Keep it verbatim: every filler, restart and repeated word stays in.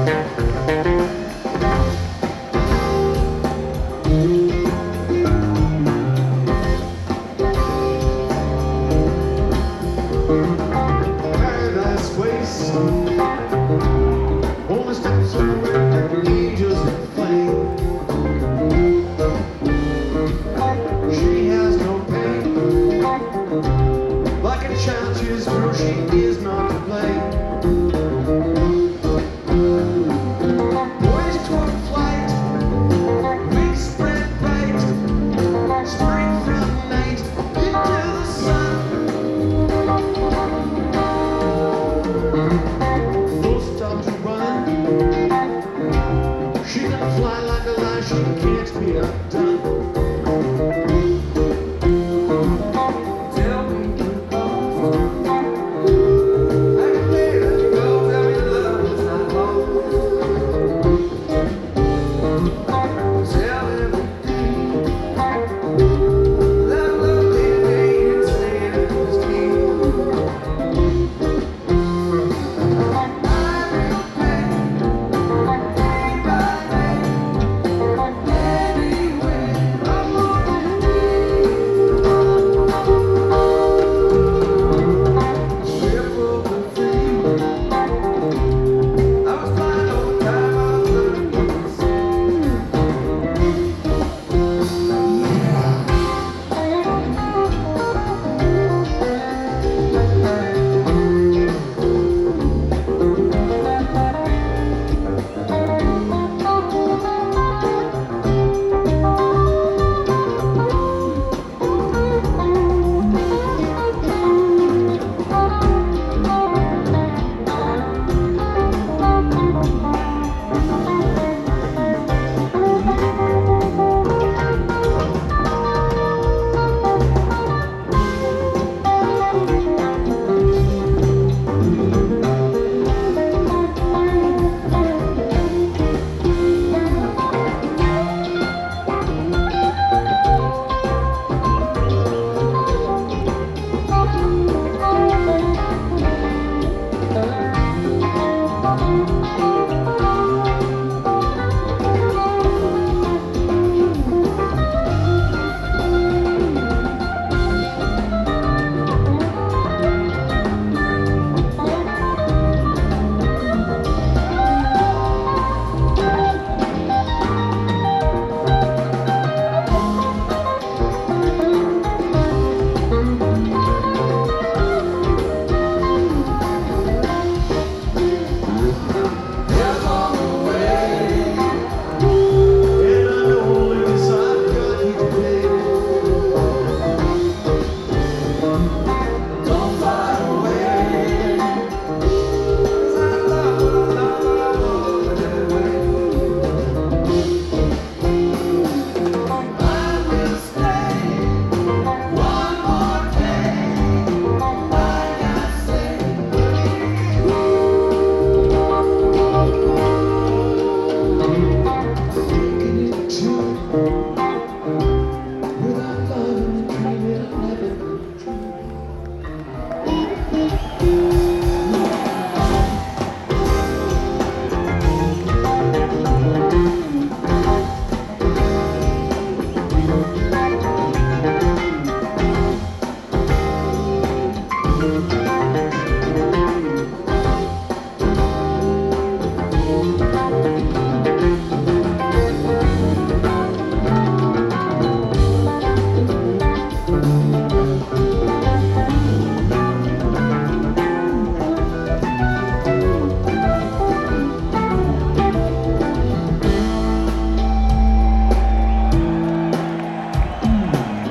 Paradise waits, only steps away, angels in flame. She has no pain, like a child she's grown, she is not to blame. Boys took flight, wings spread bright, spring from night into the sun. Don't stop to run, she can fly like a lion, she can't be undone. Tell me the cause. I can let it go. Tell me love was not lost. Tell everything. That lovely day and stand was king. I will pay day by day, anyway. I'm gonna strip of the free. I was flying all the time. I was learning to see. Thank you.